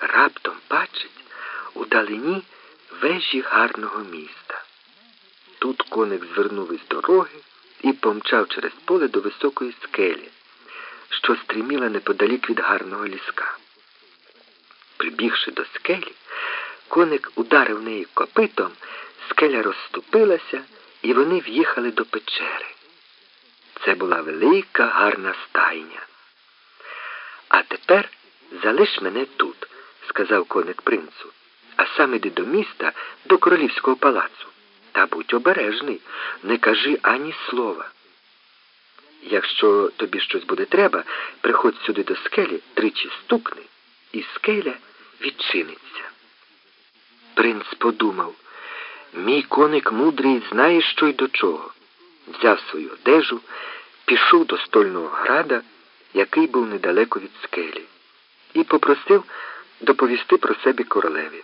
Раптом бачить удалині вежі гарного міста. Тут коник звернув із дороги і помчав через поле до високої скелі, що стріміла неподалік від гарного ліска. Прибігши до скелі, коник ударив неї копитом, скеля розступилася, і вони в'їхали до печери. Це була велика, гарна стайня. «А тепер залиш мене тут», – сказав коник принцу, «а сам іди до міста, до королівського палацу. Та будь обережний, не кажи ані слова. Якщо тобі щось буде треба, приходь сюди до скелі, тричі стукни, і скеля відчиниться». Принц подумав: «Мій коник мудрий знає, що й до чого». Взяв свою одежу, пішов до стольного града, який був недалеко від скелі, і попросив доповісти про себе королеві.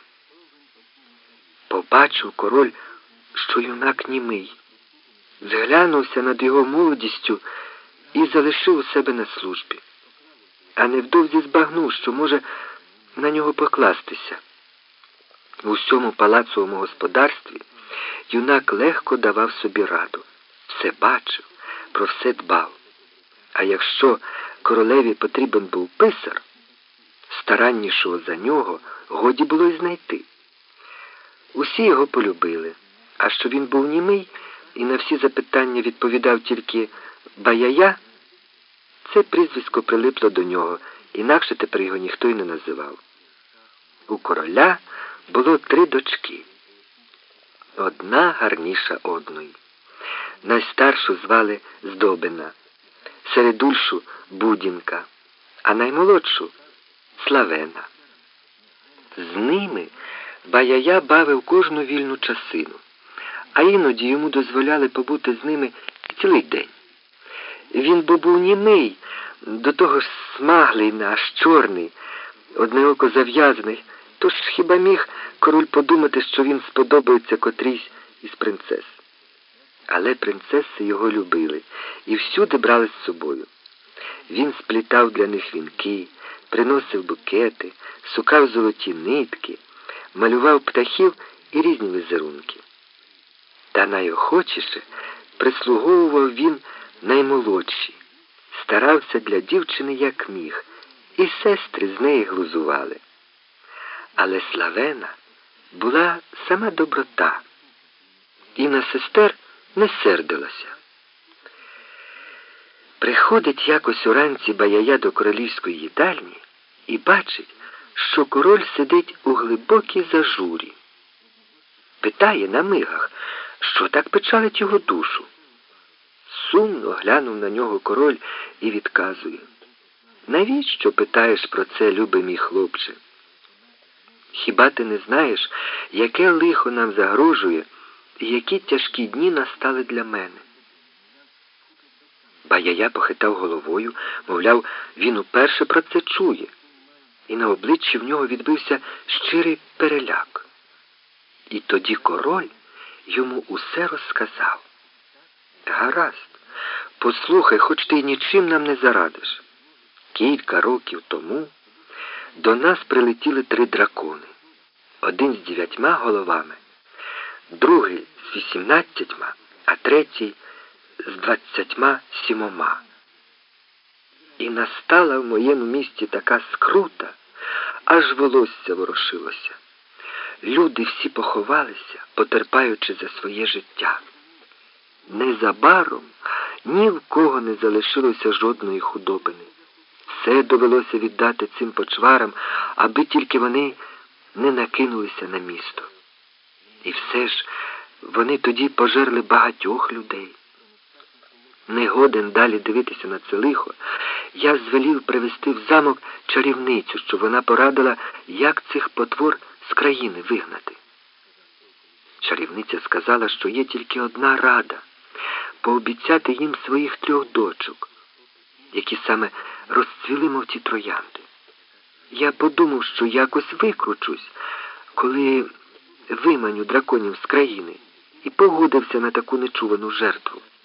Побачив король, що юнак німий, зглянувся над його молодістю і залишив у себе на службі. А невдовзі збагнув, що може на нього покластися. У всьому палацовому господарстві юнак легко давав собі раду, все бачив, про все дбав. А якщо королеві потрібен був писар, стараннішого за нього годі було й знайти. Усі його полюбили, а що він був німий і на всі запитання відповідав тільки «Баяя», це прізвисько прилипло до нього, інакше тепер його ніхто й не називав. У короля було 3 дочки. Одна гарніша одної. Найстаршу звали Здобина, середульшу Будінка, а наймолодшу Славена. З ними Баяя бавив кожну вільну часину, а іноді йому дозволяли побути з ними цілий день. Він бо був німий, до того ж смаглий, аж чорний, одне око зав'язаний, тож хіба міг король подумати, що він сподобається котрійсь із принцес. Але принцеси його любили і всюди брали з собою. Він сплітав для них вінки, приносив букети, сукав золоті нитки, малював птахів і різні візерунки. Та найохочіше прислуговував він наймолодші, старався для дівчини як міг, і сестри з неї глузували. Але Славена була сама доброта, і на сестер не сердилася. Приходить якось уранці Баяя до королівської їдальні і бачить, що король сидить у глибокій зажурі. Питає на мигах, що так печалить його душу. Сумно глянув на нього король і відказує: «Навіщо питаєш про це, любий мій хлопче? Хіба ти не знаєш, яке лихо нам загрожує і які тяжкі дні настали для мене?» Баяя похитав головою, мовляв, він уперше про це чує, і на обличчі в нього відбився щирий переляк. І тоді король йому усе розказав. «Гаразд, послухай, хоч ти нічим нам не зарадиш. Кілька років тому до нас прилетіли 3 дракони. Один з 9 головами, другий з 18, а третій з 27. І настала в моєму місті така скрута, аж волосся ворушилося. Люди всі поховалися, потерпаючи за своє життя. Незабаром ні в кого не залишилося жодної худобини. Все довелося віддати цим почварам, аби тільки вони не накинулися на місто. І все ж вони тоді пожерли багатьох людей. Не годен далі дивитися на це лихо, я звелів привезти в замок чарівницю, щоб вона порадила, як цих потвор з країни вигнати. Чарівниця сказала, що є тільки одна рада – пообіцяти їм своїх 3 дочок, які саме розцвіли, мов ті троянди. Я подумав, що якось викручусь, коли виманю драконів з країни, і погодився на таку нечувану жертву.